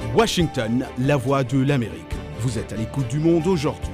Washington, la voix de l'Amérique. Vous êtes à l'écoute du monde aujourd'hui.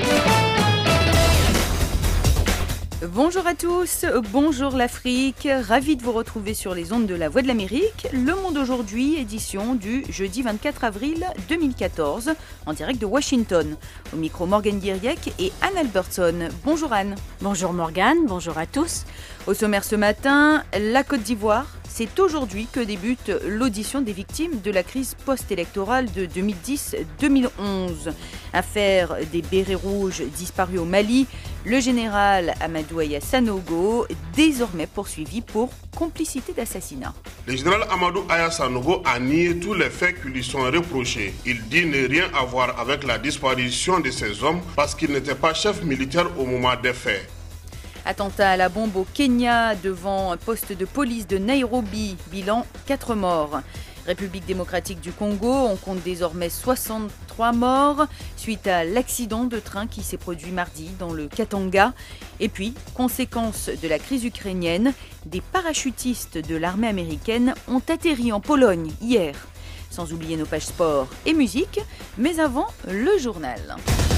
Bonjour à tous, bonjour l'Afrique, ravi de vous retrouver sur les ondes de la Voix de l'Amérique. Le Monde aujourd'hui, édition du jeudi 24 avril 2014, en direct de Washington. Au micro Morgane Guiriec et Anne Albertson. Bonjour Anne. Bonjour Morgane, bonjour à tous. Au sommaire ce matin, la Côte d'Ivoire. C'est aujourd'hui que débute l'audition des victimes de la crise post-électorale de 2010-2011. Affaire des bérets rouges disparus au Mali, le général Amadou Aya Sanogo, désormais poursuivi pour complicité d'assassinat. Le général Amadou Aya Sanogo a nié tous les faits qui lui sont reprochés. Il dit ne rien avoir avec la disparition de ces hommes parce qu'il n'était pas chef militaire au moment des faits. Attentat à la bombe au Kenya devant un poste de police de Nairobi, bilan 4 morts. République démocratique du Congo, on compte désormais 63 morts suite à l'accident de train qui s'est produit mardi dans le Katanga. Et puis, conséquence de la crise ukrainienne, des parachutistes de l'armée américaine ont atterri en Pologne hier. Sans oublier nos pages sport et musique, mais avant, le journal.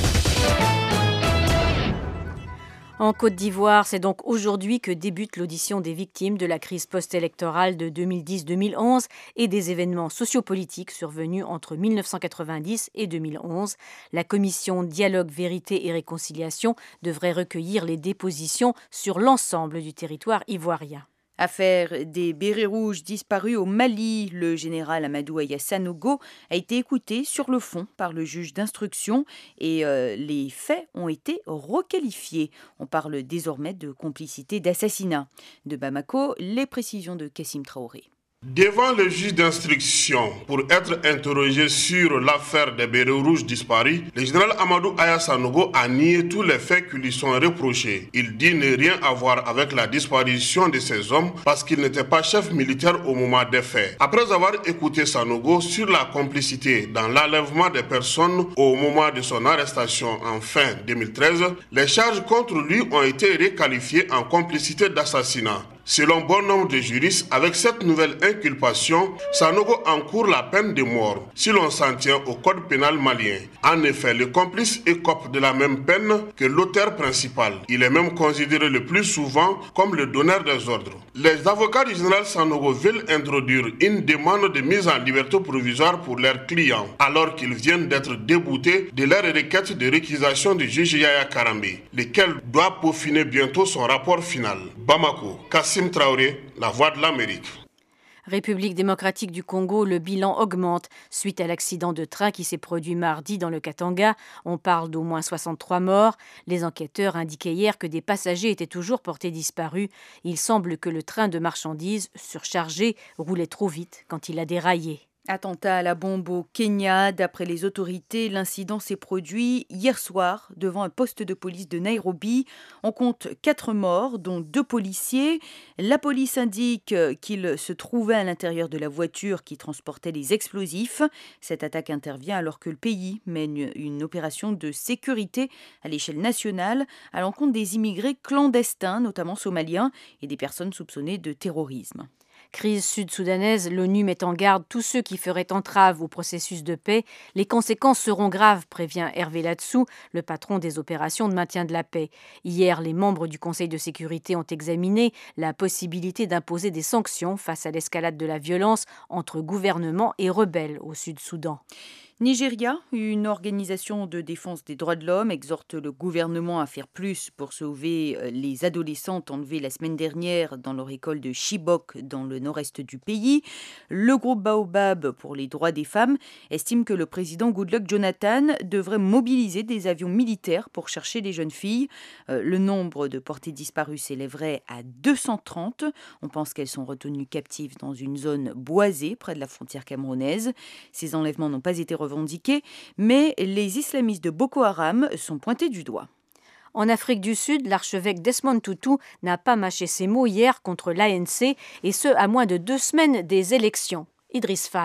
En Côte d'Ivoire, c'est donc aujourd'hui que débute l'audition des victimes de la crise post-électorale de 2010-2011 et des événements sociopolitiques survenus entre 1990 et 2011. La commission Dialogue, Vérité et Réconciliation devrait recueillir les dépositions sur l'ensemble du territoire ivoirien. Affaire des bérets rouges disparus au Mali, le général Amadou Aya Sanogo a été écouté sur le fond par le juge d'instruction et les faits ont été requalifiés. On parle désormais de complicité d'assassinat. De Bamako, les précisions de Kassim Traoré. Devant le juge d'instruction pour être interrogé sur l'affaire des bérets rouges disparus, le général Amadou Aya Sanogo a nié tous les faits qui lui sont reprochés. Il dit ne rien avoir avec la disparition de ces hommes parce qu'il n'était pas chef militaire au moment des faits. Après avoir écouté Sanogo sur la complicité dans l'enlèvement des personnes au moment de son arrestation en fin 2013, les charges contre lui ont été requalifiées en complicité d'assassinat. Selon bon nombre de juristes, avec cette nouvelle inculpation, Sanogo encourt la peine de mort si l'on s'en tient au code pénal malien. En effet, le complice écope de la même peine que l'auteur principal. Il est même considéré le plus souvent comme le donneur des ordres. Les avocats du général Sanogo veulent introduire une demande de mise en liberté provisoire pour leurs clients, alors qu'ils viennent d'être déboutés de leur requête de réquisition du juge Yaya Karambe, lequel doit peaufiner bientôt son rapport final. Bamako, Kassim Traoré, la voix de l'Amérique. République démocratique du Congo, le bilan augmente suite à l'accident de train qui s'est produit mardi dans le Katanga. On parle d'au moins 63 morts. Les enquêteurs indiquaient hier que des passagers étaient toujours portés disparus. Il semble que le train de marchandises, surchargé, roulait trop vite quand il a déraillé. Attentat à la bombe au Kenya. D'après les autorités, l'incident s'est produit hier soir devant un poste de police de Nairobi. On compte 4 morts, dont 2 policiers. La police indique qu'il se trouvait à l'intérieur de la voiture qui transportait les explosifs. Cette attaque intervient alors que le pays mène une opération de sécurité à l'échelle nationale à l'encontre des immigrés clandestins, notamment somaliens, et des personnes soupçonnées de terrorisme. Crise sud-soudanaise, l'ONU met en garde tous ceux qui feraient entrave au processus de paix. Les conséquences seront graves, prévient Hervé Latsou, le patron des opérations de maintien de la paix. Hier, les membres du Conseil de sécurité ont examiné la possibilité d'imposer des sanctions face à l'escalade de la violence entre gouvernement et rebelles au Sud-Soudan. Nigeria, une organisation de défense des droits de l'homme, exhorte le gouvernement à faire plus pour sauver les adolescentes enlevées la semaine dernière dans leur école de Chibok dans le nord-est du pays. Le groupe Baobab pour les droits des femmes estime que le président Goodluck Jonathan devrait mobiliser des avions militaires pour chercher les jeunes filles. Le nombre de portées disparues s'élèverait à 230. On pense qu'elles sont retenues captives dans une zone boisée près de la frontière camerounaise. Ces enlèvements n'ont pas été revendiqués, mais les islamistes de Boko Haram sont pointés du doigt. En Afrique du Sud, l'archevêque Desmond Tutu n'a pas mâché ses mots hier contre l'ANC, et ce, à moins de 2 semaines des élections. Idriss Fall.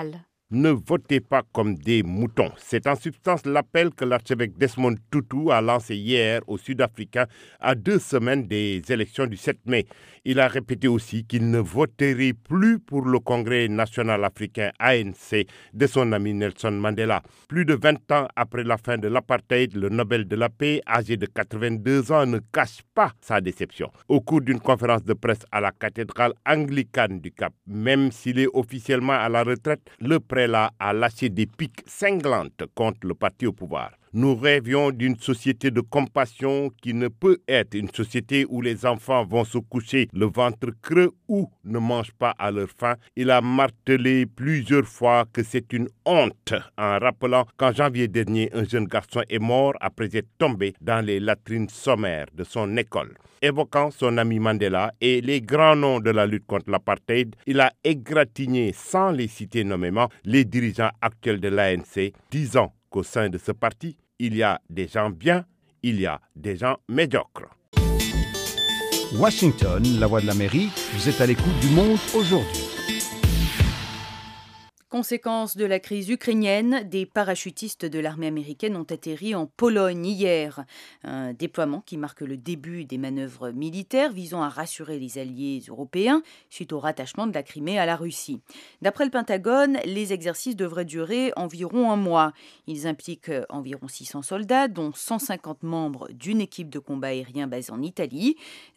Ne votez pas comme des moutons. C'est en substance l'appel que l'archevêque Desmond Tutu a lancé hier aux Sud-Africains à 2 semaines des élections du 7 mai. Il a répété aussi qu'il ne voterait plus pour le Congrès national africain ANC de son ami Nelson Mandela. Plus de 20 ans après la fin de l'apartheid, le Nobel de la paix, âgé de 82 ans, ne cache pas sa déception. Au cours d'une conférence de presse à la cathédrale anglicane du Cap, même s'il est officiellement à la retraite, le prélat a lâché des piques cinglantes contre le parti au pouvoir. Nous rêvions d'une société de compassion qui ne peut être une société où les enfants vont se coucher le ventre creux ou ne mangent pas à leur faim. Il a martelé plusieurs fois que c'est une honte en rappelant qu'en janvier dernier, un jeune garçon est mort après être tombé dans les latrines sommaires de son école. Évoquant son ami Mandela et les grands noms de la lutte contre l'apartheid, il a égratigné, sans les citer nommément, les dirigeants actuels de l'ANC, disant qu'au sein de ce parti, il y a des gens bien, il y a des gens médiocres. Washington, la voix de l'Amérique, vous êtes à l'écoute du Monde aujourd'hui. Conséquence de la crise ukrainienne, des parachutistes de l'armée américaine ont atterri en Pologne hier. Un déploiement qui marque le début des manœuvres militaires visant à rassurer les alliés européens suite au rattachement de la Crimée à la Russie. D'après le Pentagone, les exercices devraient durer environ un mois. Ils impliquent environ 600 soldats, dont 150 membres d'une équipe de combat aérien basée en Italie.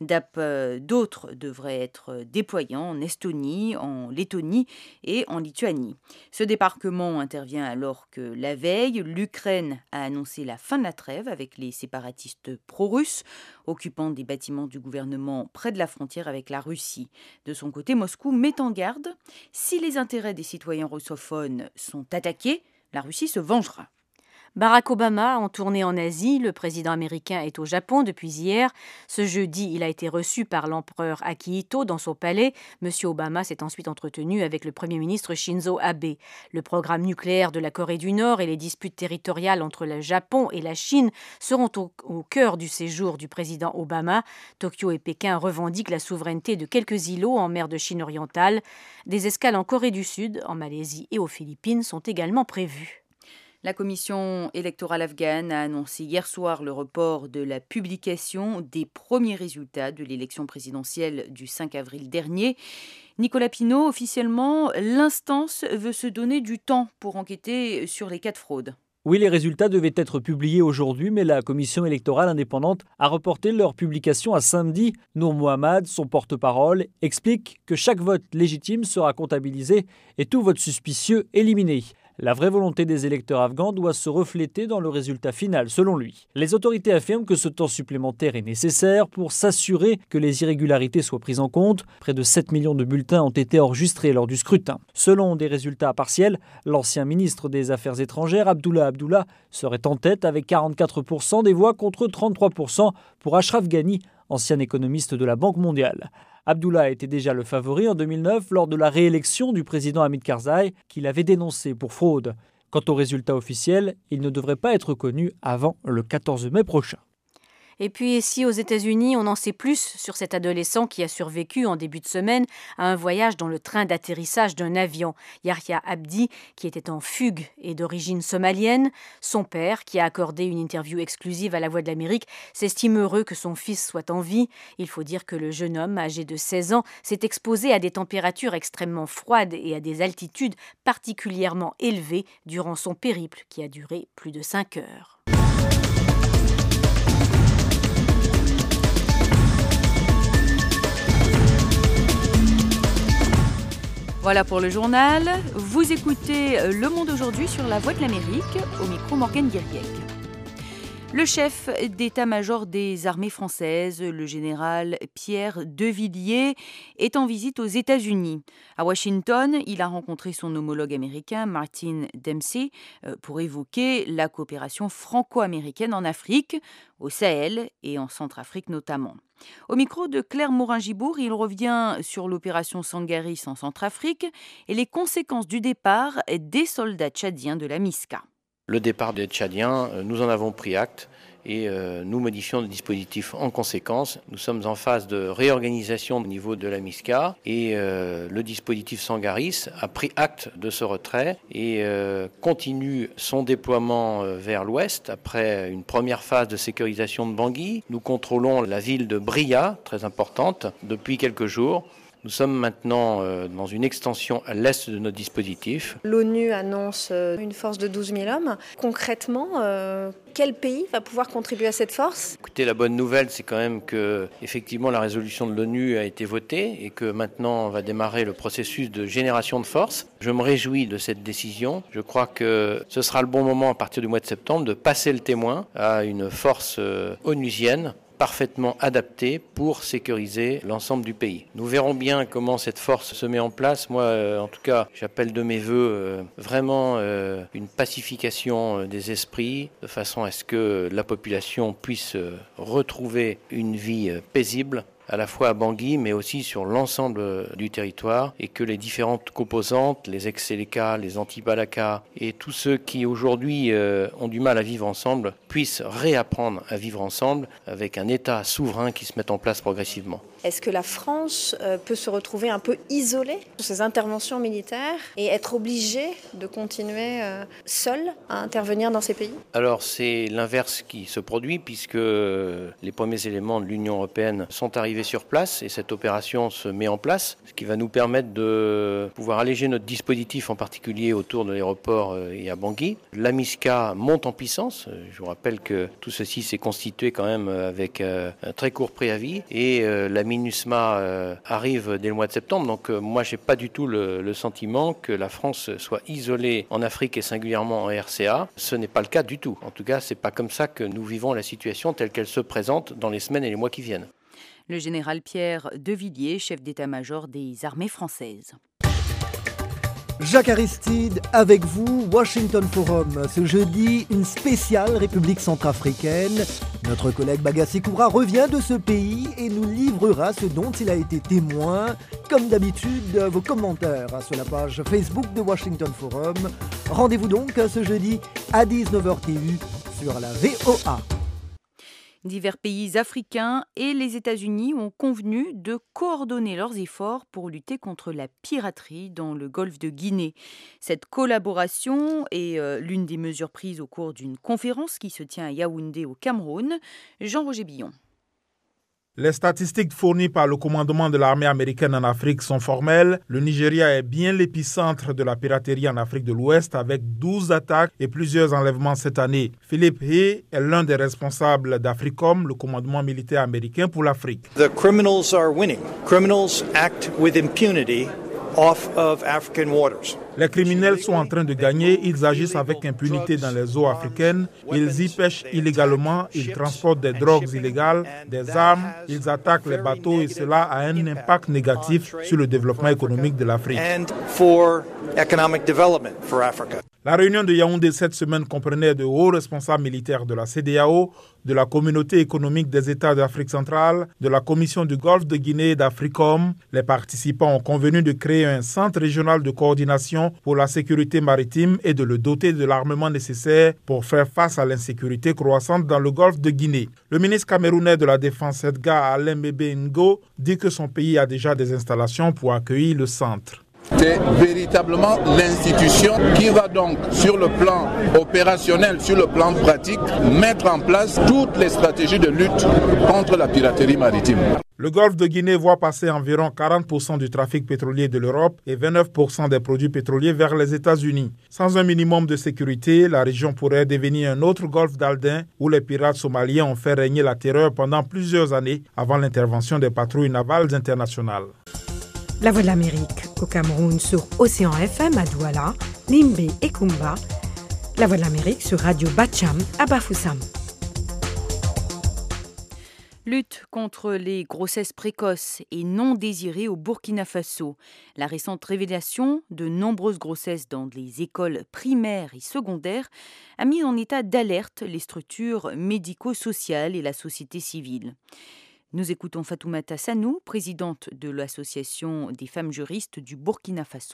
D'autres devraient être déployés en Estonie, en Lettonie et en Lituanie. Ce débarquement intervient alors que la veille, l'Ukraine a annoncé la fin de la trêve avec les séparatistes pro-russes, occupant des bâtiments du gouvernement près de la frontière avec la Russie. De son côté, Moscou met en garde. Si les intérêts des citoyens russophones sont attaqués, la Russie se vengera. Barack Obama, en tournée en Asie, le président américain est au Japon depuis hier. Ce jeudi, il a été reçu par l'empereur Akihito dans son palais. Monsieur Obama s'est ensuite entretenu avec le Premier ministre Shinzo Abe. Le programme nucléaire de la Corée du Nord et les disputes territoriales entre le Japon et la Chine seront au cœur du séjour du président Obama. Tokyo et Pékin revendiquent la souveraineté de quelques îlots en mer de Chine orientale. Des escales en Corée du Sud, en Malaisie et aux Philippines sont également prévues. La commission électorale afghane a annoncé hier soir le report de la publication des premiers résultats de l'élection présidentielle du 5 avril dernier. Nicolas Pinault, officiellement, l'instance veut se donner du temps pour enquêter sur les cas de fraude. Oui, les résultats devaient être publiés aujourd'hui, mais la commission électorale indépendante a reporté leur publication à samedi. Nour Mohammad, son porte-parole, explique que chaque vote légitime sera comptabilisé et tout vote suspicieux éliminé. La vraie volonté des électeurs afghans doit se refléter dans le résultat final, selon lui. Les autorités affirment que ce temps supplémentaire est nécessaire pour s'assurer que les irrégularités soient prises en compte. Près de 7 millions de bulletins ont été enregistrés lors du scrutin. Selon des résultats partiels, l'ancien ministre des Affaires étrangères, Abdullah Abdullah, serait en tête avec 44% des voix contre 33% pour Ashraf Ghani, ancien économiste de la Banque mondiale. Abdullah était déjà le favori en 2009 lors de la réélection du président Hamid Karzai, qu'il avait dénoncé pour fraude. Quant aux résultats officiels, ils ne devraient pas être connus avant le 14 mai prochain. Et puis ici aux États-Unis, on en sait plus sur cet adolescent qui a survécu en début de semaine à un voyage dans le train d'atterrissage d'un avion. Yahya Abdi, qui était en fugue et d'origine somalienne. Son père, qui a accordé une interview exclusive à La Voix de l'Amérique, s'estime heureux que son fils soit en vie. Il faut dire que le jeune homme, âgé de 16 ans, s'est exposé à des températures extrêmement froides et à des altitudes particulièrement élevées durant son périple qui a duré plus de 5 heures. Voilà pour le journal. Vous écoutez Le Monde aujourd'hui sur La Voix de l'Amérique, au micro Morgane Guiriec. Le chef d'état-major des armées françaises, le général Pierre Devilliers, est en visite aux États-Unis. À Washington, il a rencontré son homologue américain, Martin Dempsey, pour évoquer la coopération franco-américaine en Afrique, au Sahel et en Centrafrique notamment. Au micro de Claire Morin-Gibourg, il revient sur l'opération Sangaris en Centrafrique et les conséquences du départ des soldats tchadiens de la MISCA. Le départ des Tchadiens, nous en avons pris acte. Et nous modifions le dispositif en conséquence. Nous sommes en phase de réorganisation au niveau de la MISCA et le dispositif Sangaris a pris acte de ce retrait et continue son déploiement vers l'ouest. Après une première phase de sécurisation de Bangui, nous contrôlons la ville de Bria, très importante, depuis quelques jours. Nous sommes maintenant dans une extension à l'est de notre dispositif. L'ONU annonce une force de 12 000 hommes. Concrètement, quel pays va pouvoir contribuer à cette force ? Écoutez, la bonne nouvelle, c'est quand même que effectivement la résolution de l'ONU a été votée et que maintenant on va démarrer le processus de génération de force. Je me réjouis de cette décision. Je crois que ce sera le bon moment à partir du mois de septembre de passer le témoin à une force onusienne parfaitement adapté pour sécuriser l'ensemble du pays. Nous verrons bien comment cette force se met en place. Moi, en tout cas, j'appelle de mes voeux vraiment une pacification des esprits, de façon à ce que la population puisse retrouver une vie paisible, à la fois à Bangui, mais aussi sur l'ensemble du territoire, et que les différentes composantes, les ex-Séléka, les anti-Balaka, et tous ceux qui aujourd'hui ont du mal à vivre ensemble, puissent réapprendre à vivre ensemble avec un État souverain qui se met en place progressivement. Est-ce que la France peut se retrouver un peu isolée sur ses interventions militaires et être obligée de continuer seule à intervenir dans ces pays ? Alors c'est l'inverse qui se produit puisque les premiers éléments de l'Union européenne sont arrivés sur place et cette opération se met en place, ce qui va nous permettre de pouvoir alléger notre dispositif, en particulier autour de l'aéroport et à Bangui. La MISCA monte en puissance. Je vous rappelle que tout ceci s'est constitué quand même avec un très court préavis et la MINUSMA arrive dès le mois de septembre. Donc moi, j'ai pas du tout le sentiment que la France soit isolée en Afrique et singulièrement en RCA. Ce n'est pas le cas du tout. En tout cas, c'est pas comme ça que nous vivons la situation telle qu'elle se présente dans les semaines et les mois qui viennent. Le général Pierre Devilliers, chef d'état-major des armées françaises. Jacques Aristide, avec vous, Washington Forum. Ce jeudi, une spéciale République centrafricaine. Notre collègue Bagassi Koura revient de ce pays et nous livrera ce dont il a été témoin. Comme d'habitude, vos commentaires sur la page Facebook de Washington Forum. Rendez-vous donc ce jeudi à 19h TU sur la VOA. Divers pays africains et les États-Unis ont convenu de coordonner leurs efforts pour lutter contre la piraterie dans le golfe de Guinée. Cette collaboration est l'une des mesures prises au cours d'une conférence qui se tient à Yaoundé au Cameroun. Jean-Roger Billon. Les statistiques fournies par le commandement de l'armée américaine en Afrique sont formelles. Le Nigeria est bien l'épicentre de la piraterie en Afrique de l'Ouest avec 12 attaques et plusieurs enlèvements cette année. Philippe Hay est l'un des responsables d'AFRICOM, le commandement militaire américain pour l'Afrique. The criminals are winning. Criminals act with impunity off of African waters. Les criminels sont en train de gagner, ils agissent avec impunité dans les eaux africaines, ils y pêchent illégalement, ils transportent des drogues illégales, des armes, ils attaquent les bateaux et cela a un impact négatif sur le développement économique de l'Afrique. La réunion de Yaoundé cette semaine comprenait de hauts responsables militaires de la CEDEAO, de la Communauté économique des États d'Afrique centrale, de la Commission du Golfe de Guinée et d'AFRICOM. Les participants ont convenu de créer un centre régional de coordination pour la sécurité maritime et de le doter de l'armement nécessaire pour faire face à l'insécurité croissante dans le Golfe de Guinée. Le ministre camerounais de la Défense Edgar Alembebe Ngo dit que son pays a déjà des installations pour accueillir le centre. C'est véritablement l'institution qui va donc, sur le plan opérationnel, sur le plan pratique, mettre en place toutes les stratégies de lutte contre la piraterie maritime. Le Golfe de Guinée voit passer environ 40% du trafic pétrolier de l'Europe et 29% des produits pétroliers vers les États-Unis. Sans un minimum de sécurité, la région pourrait devenir un autre golfe d'Aldin où les pirates somaliens ont fait régner la terreur pendant plusieurs années avant l'intervention des patrouilles navales internationales. La Voix de l'Amérique au Cameroun sur Océan FM à Douala, Limbe et Kumba. La Voix de l'Amérique sur Radio Bacham à Bafoussam. Lutte contre les grossesses précoces et non désirées au Burkina Faso. La récente révélation de nombreuses grossesses dans les écoles primaires et secondaires a mis en état d'alerte les structures médico-sociales et la société civile. Nous écoutons Fatoumata Sanou, présidente de l'Association des femmes juristes du Burkina Faso.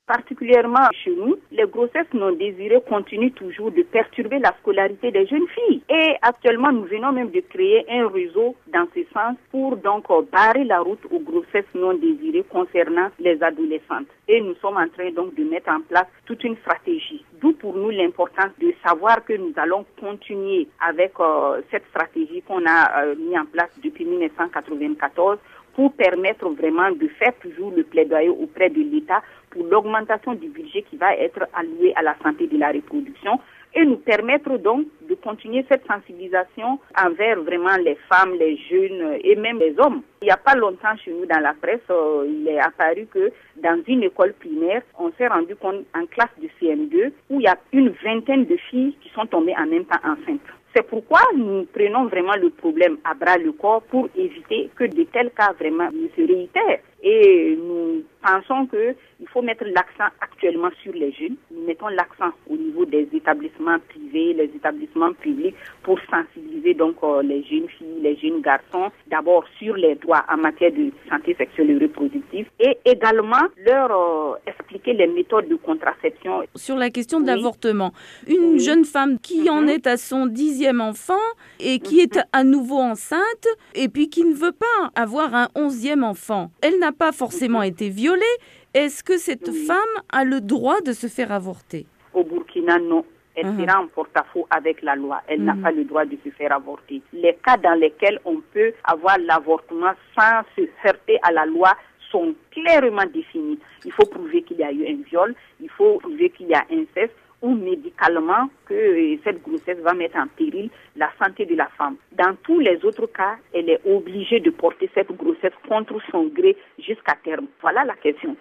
Particulièrement chez nous, les grossesses non désirées continuent toujours de perturber la scolarité des jeunes filles. Et actuellement, nous venons même de créer un réseau dans ce sens pour donc barrer la route aux grossesses non désirées concernant les adolescentes. Et nous sommes en train donc de mettre en place toute une stratégie. D'où pour nous l'importance de savoir que nous allons continuer avec cette stratégie qu'on a mis en place depuis 1994 pour permettre vraiment de faire toujours le plaidoyer auprès de l'État pour l'augmentation du budget qui va être alloué à la santé de la reproduction et nous permettre donc de continuer cette sensibilisation envers vraiment les femmes, les jeunes et même les hommes. Il n'y a pas longtemps chez nous dans la presse, il est apparu que dans une école primaire, on s'est rendu compte en classe de CM2 où il y a une vingtaine de filles qui sont tombées en même temps enceintes. C'est pourquoi nous prenons vraiment le problème à bras le corps pour éviter que de tels cas vraiment ne se réitèrent. Et nous pensons qu'il faut mettre l'accent actuellement sur les jeunes. Nous mettons l'accent au niveau des établissements privés, les établissements publics pour sensibiliser donc les jeunes filles, les jeunes garçons, d'abord sur les droits en matière de santé sexuelle et reproductive et également leur expliquer les méthodes de contraception. Sur la question de l'avortement, une jeune femme qui en est à son 10e enfant et qui est à nouveau enceinte et puis qui ne veut pas avoir un 11e enfant, elle n'a pas forcément été violée. Est-ce que cette femme a le droit de se faire avorter? Au Burkina, non. Elle sera en porte-à-faux avec la loi. Elle n'a pas le droit de se faire avorter. Les cas dans lesquels on peut avoir l'avortement sans se heurter à la loi sont clairement définis. Il faut prouver qu'il y a eu un viol, il faut prouver qu'il y a inceste ou médicalement que cette grossesse va mettre en péril la santé de la femme. Dans tous les autres cas, elle est obligée de porter cette grossesse contre son gré jusqu'à terme. Voilà la question.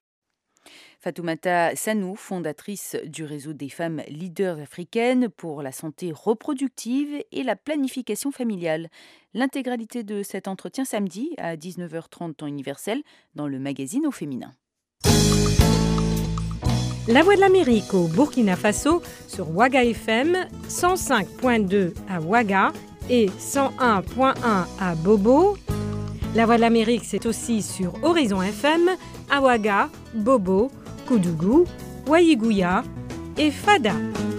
Fatoumata Sanou, fondatrice du réseau des femmes leaders africaines pour la santé reproductive et la planification familiale. L'intégralité de cet entretien samedi à 19h30 temps universel dans le magazine Au Féminin. La Voix de l'Amérique au Burkina Faso sur Ouaga FM, 105.2 à Ouaga et 101.1 à Bobo. La Voix de l'Amérique, c'est aussi sur Horizon FM, à Ouaga, Bobo, Koudougou, Ouaïgouya et Fada.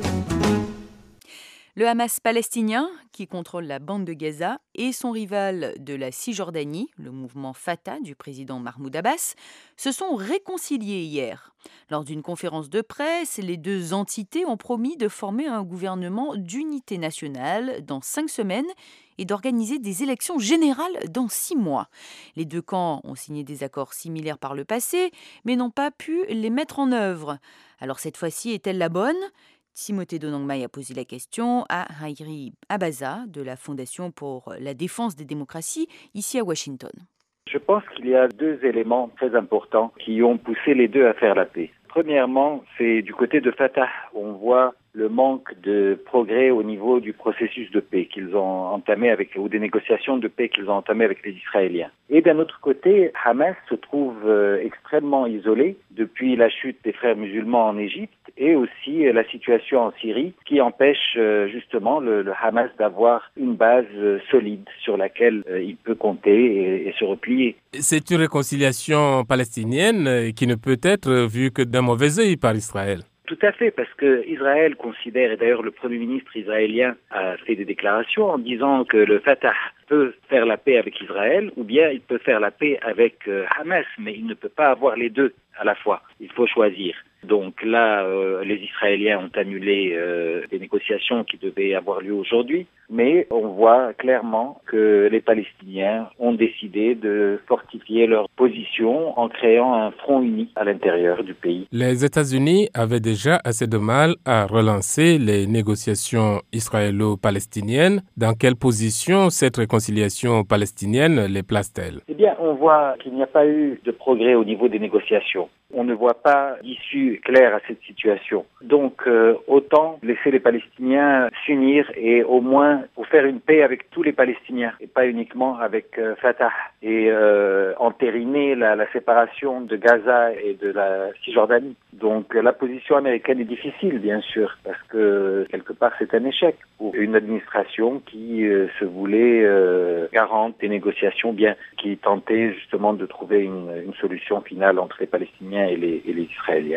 Le Hamas palestinien, qui contrôle la bande de Gaza, et son rival de la Cisjordanie, le mouvement Fatah du président Mahmoud Abbas, se sont réconciliés hier. Lors d'une conférence de presse, les deux entités ont promis de former un gouvernement d'unité nationale dans 5 semaines et d'organiser des élections générales dans 6 mois. Les deux camps ont signé des accords similaires par le passé, mais n'ont pas pu les mettre en œuvre. Alors cette fois-ci, est-elle la bonne ? Timothée Donangmai a posé la question à Haïri Abaza de la Fondation pour la défense des démocraties, ici à Washington. Je pense qu'il y a 2 éléments très importants qui ont poussé les deux à faire la paix. Premièrement, c'est du côté de Fatah. On voit le manque de progrès au niveau du processus de paix qu'ils ont entamé ou des négociations de paix qu'ils ont entamées avec les Israéliens. Et d'un autre côté, Hamas se trouve extrêmement isolé depuis la chute des frères musulmans en Égypte et aussi la situation en Syrie qui empêche justement le Hamas d'avoir une base solide sur laquelle il peut compter et se replier. C'est une réconciliation palestinienne qui ne peut être vue que d'un mauvais œil par Israël. Tout à fait, parce que Israël considère, et d'ailleurs le Premier ministre israélien a fait des déclarations en disant que le Fatah peut faire la paix avec Israël ou bien il peut faire la paix avec Hamas, mais il ne peut pas avoir les deux à la fois. Il faut choisir. Donc là, les Israéliens ont annulé des négociations qui devaient avoir lieu aujourd'hui, mais on voit clairement que les Palestiniens ont décidé de fortifier leur position en créant un front uni à l'intérieur du pays. Les États-Unis avaient déjà assez de mal à relancer les négociations israélo-palestiniennes. Dans quelle position cette réconciliation palestinienne les place-t-elle ? Eh bien, on voit qu'il n'y a pas eu de progrès au niveau des négociations. On ne voit pas d'issue claire à cette situation. Donc, autant laisser les Palestiniens s'unir et au moins pour faire une paix avec tous les Palestiniens et pas uniquement avec Fatah et entériner la séparation de Gaza et de la Cisjordanie. Donc, la position américaine est difficile, bien sûr, parce que quelque part c'est un échec pour une administration qui se voulait garante des négociations, bien qui tentait justement de trouver une solution finale entre les Palestiniens et les Israéliens.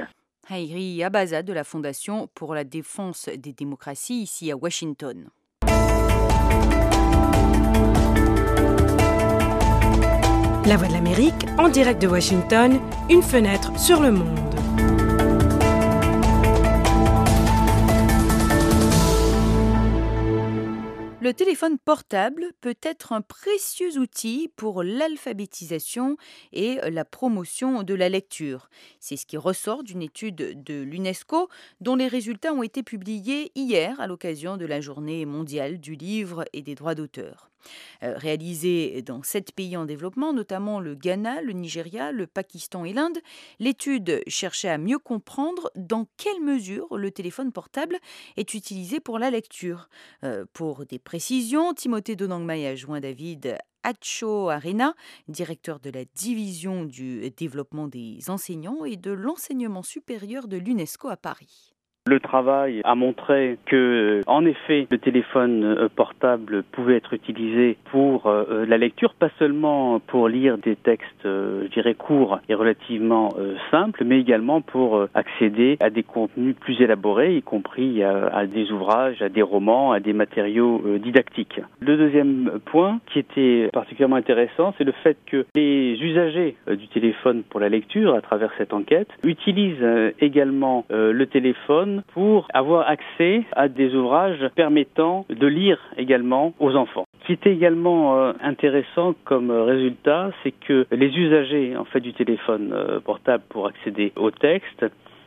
Hairi Abaza de la Fondation pour la défense des démocraties ici à Washington. La Voix de l'Amérique, en direct de Washington, une fenêtre sur le monde. Le téléphone portable peut être un précieux outil pour l'alphabétisation et la promotion de la lecture. C'est ce qui ressort d'une étude de l'UNESCO dont les résultats ont été publiés hier à l'occasion de la Journée mondiale du livre et des droits d'auteur. Réalisée dans 7 pays en développement, notamment le Ghana, le Nigeria, le Pakistan et l'Inde, l'étude cherchait à mieux comprendre dans quelle mesure le téléphone portable est utilisé pour la lecture. Pour des précisions, Timothée Donangmai a joint David Acho-Arena, directeur de la division du développement des enseignants et de l'enseignement supérieur de l'UNESCO à Paris. Le travail a montré que, en effet, le téléphone portable pouvait être utilisé pour la lecture, pas seulement pour lire des textes, je dirais, courts et relativement simples, mais également pour accéder à des contenus plus élaborés, y compris à des ouvrages, à des romans, à des matériaux didactiques. Le deuxième point qui était particulièrement intéressant, c'est le fait que les usagers du téléphone pour la lecture, à travers cette enquête, utilisent également le téléphone pour avoir accès à des ouvrages permettant de lire également aux enfants. Ce qui était également intéressant comme résultat, c'est que les usagers du téléphone portable pour accéder au texte,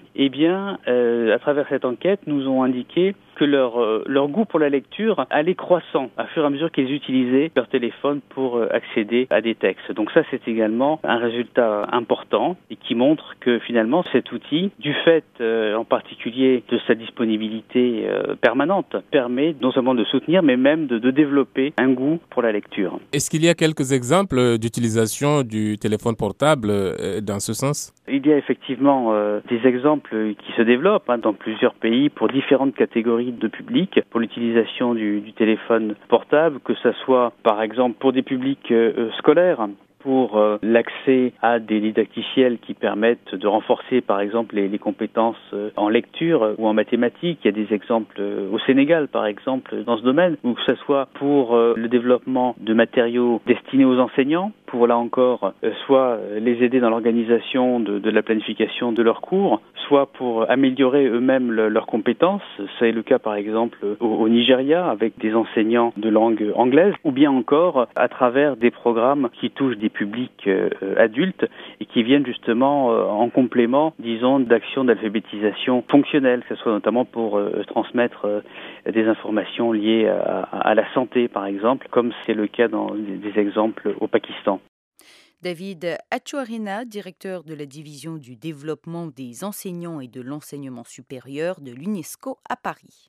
à travers cette enquête, nous ont indiqué que leur goût pour la lecture allait croissant à fur et à mesure qu'ils utilisaient leur téléphone pour accéder à des textes. Donc ça, c'est également un résultat important et qui montre que finalement, cet outil, du fait en particulier de sa disponibilité permanente, permet non seulement de soutenir, mais même de développer un goût pour la lecture. Est-ce qu'il y a quelques exemples d'utilisation du téléphone portable dans ce sens ? Il y a effectivement des exemples qui se développent dans plusieurs pays pour différentes catégories de public, pour l'utilisation du téléphone portable, que ce soit par exemple pour des publics scolaires, pour l'accès à des didacticiels qui permettent de renforcer par exemple les compétences en lecture ou en mathématiques. Il y a des exemples au Sénégal par exemple dans ce domaine, ou que ce soit pour le développement de matériaux destinés aux enseignants, pour là encore soit les aider dans l'organisation de la planification de leurs cours, soit pour améliorer eux-mêmes leurs compétences. C'est le cas par exemple au Nigeria avec des enseignants de langue anglaise, ou bien encore à travers des programmes qui touchent des publics adultes et qui viennent justement en complément, disons, d'actions d'alphabétisation fonctionnelles, que ce soit notamment pour transmettre des informations liées à la santé par exemple, comme c'est le cas dans des exemples au Pakistan. David Acho-Arena, directeur de la division du développement des enseignants et de l'enseignement supérieur de l'UNESCO à Paris.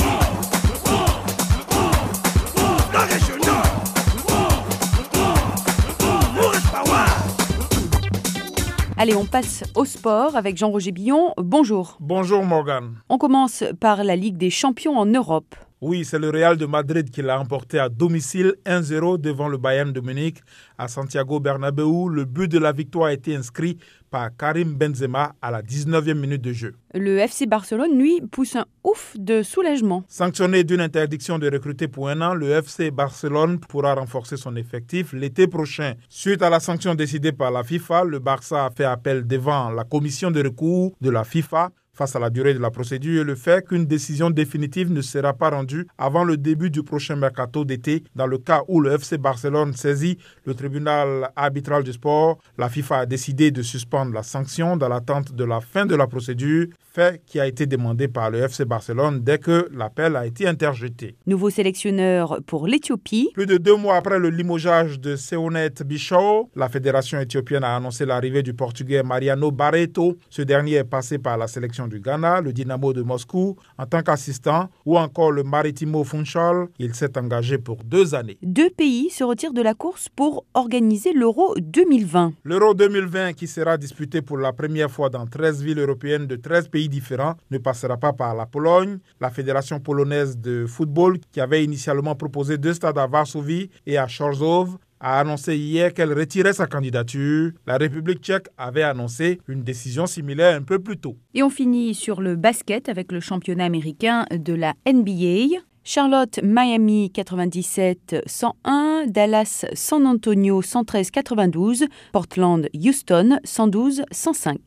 Allez, on passe au sport avec Jean-Roger Billon. Bonjour. Bonjour Morgane. On commence par la Ligue des champions en Europe. Oui, c'est le Real de Madrid qui l'a emporté à domicile 1-0 devant le Bayern de Munich à Santiago Bernabéu. Le but de la victoire a été inscrit par Karim Benzema à la 19e minute de jeu. Le FC Barcelone, lui, pousse un ouf de soulagement. Sanctionné d'une interdiction de recruter pour 1 an, le FC Barcelone pourra renforcer son effectif l'été prochain. Suite à la sanction décidée par la FIFA, le Barça a fait appel devant la commission de recours de la FIFA. Face à la durée de la procédure et le fait qu'une décision définitive ne sera pas rendue avant le début du prochain mercato d'été, dans le cas où le FC Barcelone saisit le tribunal arbitral du sport, la FIFA a décidé de suspendre la sanction dans l'attente de la fin de la procédure, fait qui a été demandé par le FC Barcelone dès que l'appel a été interjeté. Nouveau sélectionneur pour l'Éthiopie. Plus de 2 mois après le limogeage de Seonet Bishaw, la fédération éthiopienne a annoncé l'arrivée du Portugais Mariano Barreto. Ce dernier est passé par la sélection du Ghana, le Dynamo de Moscou en tant qu'assistant, ou encore le Maritimo Funchal. Il s'est engagé pour 2 années. 2 pays se retirent de la course pour organiser l'Euro 2020. L'Euro 2020, qui sera disputé pour la première fois dans 13 villes européennes de 13 pays différents, ne passera pas par la Pologne. La fédération polonaise de football, qui avait initialement proposé 2 stades à Varsovie et à Chorzów, a annoncé hier qu'elle retirait sa candidature. La République tchèque avait annoncé une décision similaire un peu plus tôt. Et on finit sur le basket avec le championnat américain de la NBA. Charlotte, Miami 97-101, Dallas, San Antonio 113-92, Portland, Houston 112-105.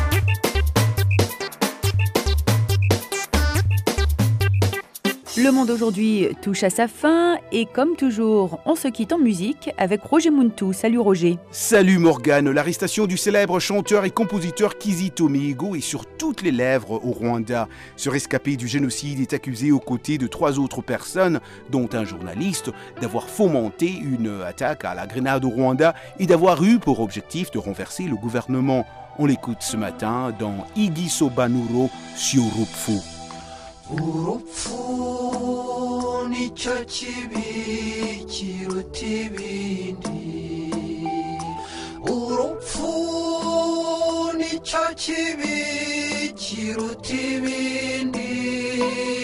Le monde aujourd'hui touche à sa fin et comme toujours, on se quitte en musique avec Roger Muntu. Salut Roger. Salut Morgane. L'arrestation du célèbre chanteur et compositeur Kizito Mihigo est sur toutes les lèvres au Rwanda. Ce rescapé du génocide est accusé aux côtés de 3 autres personnes, dont un journaliste, d'avoir fomenté une attaque à la grenade au Rwanda et d'avoir eu pour objectif de renverser le gouvernement. On l'écoute ce matin dans Igisobanuro sur Rupfu. urupfu nicyo kibi kiruta ibindi urupfu nicyo kibi kiruta ibindi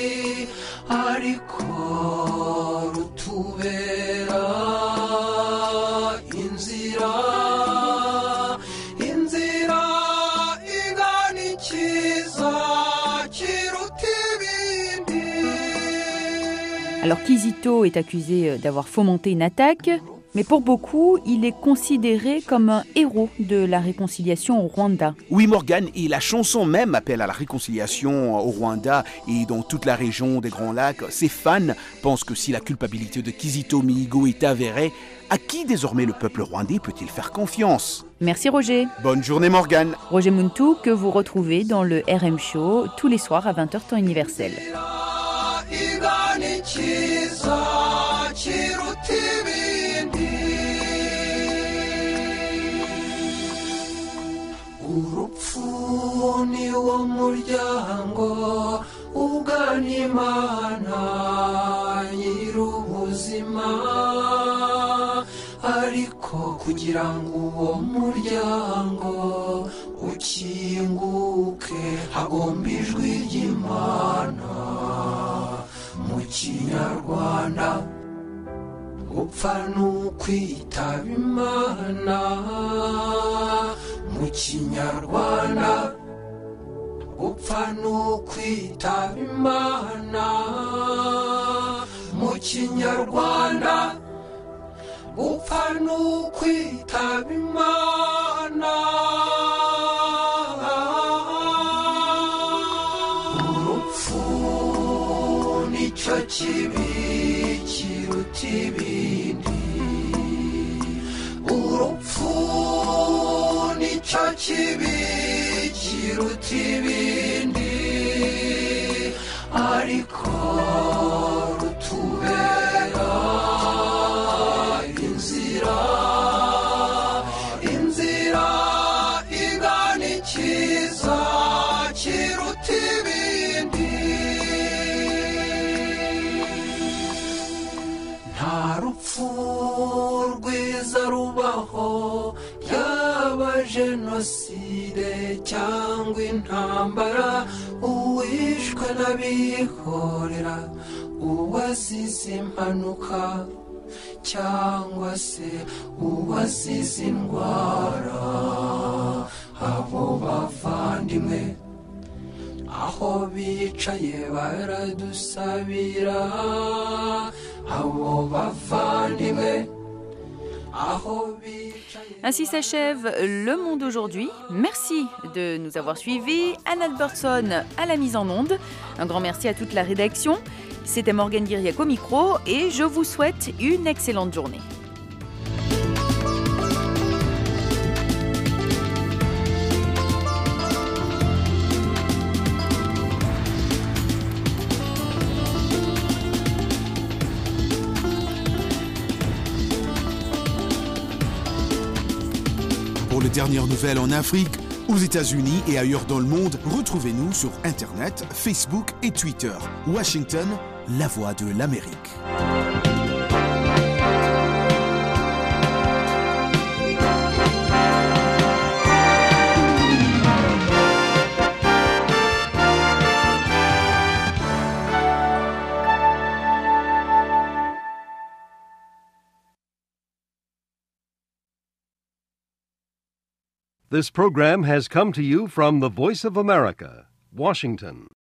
ariko rutubera inzira igana ikiza. Alors Kizito est accusé d'avoir fomenté une attaque, mais pour beaucoup, il est considéré comme un héros de la réconciliation au Rwanda. Oui Morgane, et la chanson même appelle à la réconciliation au Rwanda et dans toute la région des Grands Lacs. Ses fans pensent que si la culpabilité de Kizito Mihigo est avérée, à qui désormais le peuple rwandais peut-il faire confiance ? Merci Roger. Bonne journée Morgane. Roger Muntu que vous retrouvez dans le RM Show tous les soirs à 20h temps universel. Ikiza kiruta ibindi urupfu ni wo muryango ugana Imana nyir'ubuzima ariko kugira ngo uwo muryango ukinguke hagomba ijwi ry'Imana. Mu Kinyarwanda gupfa n'ukwitaba Imana. Mu Kinyarwanda gupfa n'ukwitaba Imana. Mu Kinyarwanda gupfa n'ukwitaba Imana. Nicyo kibi kiruta ibindi urupfu nicyo kibi kiruta ibindi ariko rutubera inzira igana ikiza kiruta ibindi. Nta rupfu rwiza rubaho yaba jenoside cyangwa intambara uwishwe n'abihorera uwazize impanuka cyangwa se uwazize indwara abo bavandimwe aho bicaye baradusabira abo bavandimwe aho bicaye. Ainsi s'achève Le Monde aujourd'hui. Merci de nous avoir suivis. Anne Albertson à la mise en onde. Un grand merci à toute la rédaction. C'était Morgane Guiriac au micro et je vous souhaite une excellente journée. Pour les dernières nouvelles en Afrique, aux États-Unis et ailleurs dans le monde, retrouvez-nous sur Internet, Facebook et Twitter. Washington, la voix de l'Amérique. This program has come to you from the Voice of America, Washington.